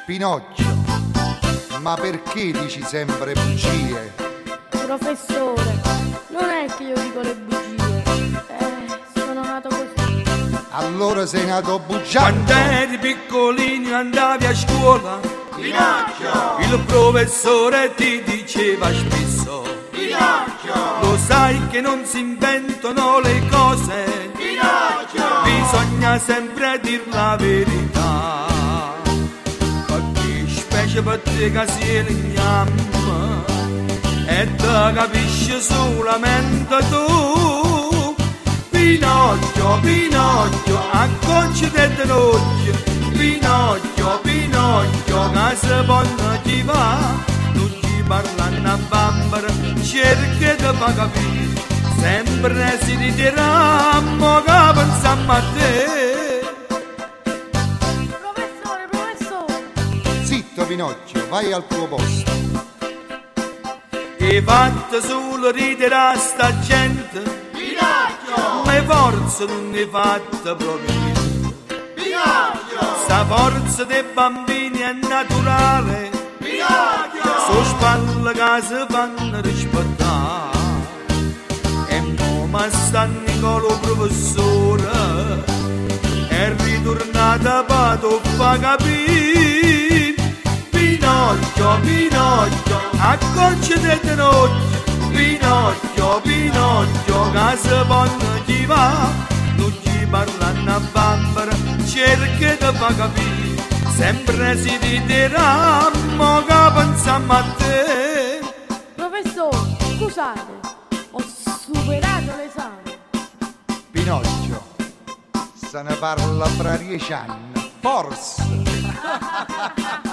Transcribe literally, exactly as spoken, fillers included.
Pinocchio, ma perché dici sempre bugie? Professore, non è che io dico le bugie, eh, sono nato così. Allora sei nato bugiardo. Quando eri piccolino andavi a scuola, Pinocchio, il professore ti diceva spesso: Pinocchio, lo sai che non si inventano le cose, Pinocchio, bisogna sempre dir la verità. Perché specie per te che si legnam e te capisci solamente tu. Pinocchio, Pinocchio, acconciati d'occhio. Pinocchio, Pinocchio, che se buona ti va, non ci parlano a bambera, cerca di far capire, sempre si ritirà, mo che pensiamo a te. Professore, professore, Zitto Pinocchio, vai al tuo posto. E fatta solo ridere sta gente, Pinocchio, ma forza non ne fatta proprio niente. Pinocchio, Sta forza dei bambini è naturale, Pinocchio, so spalle che si fanno rispettare. E mo ma stanno con lo professore, è ritornata per fa capire. Pinocchio, Pinocchio, acconciati d'occhio. Pinocchio, Pinocchio, che se buona ti va, non ci parlano a bambera, cerca di far capire, sempre si ritirà, mo che pensiamo a te. professore, scusate, ho superato l'esame. Pinocchio, se ne parla fra dieci anni, forse.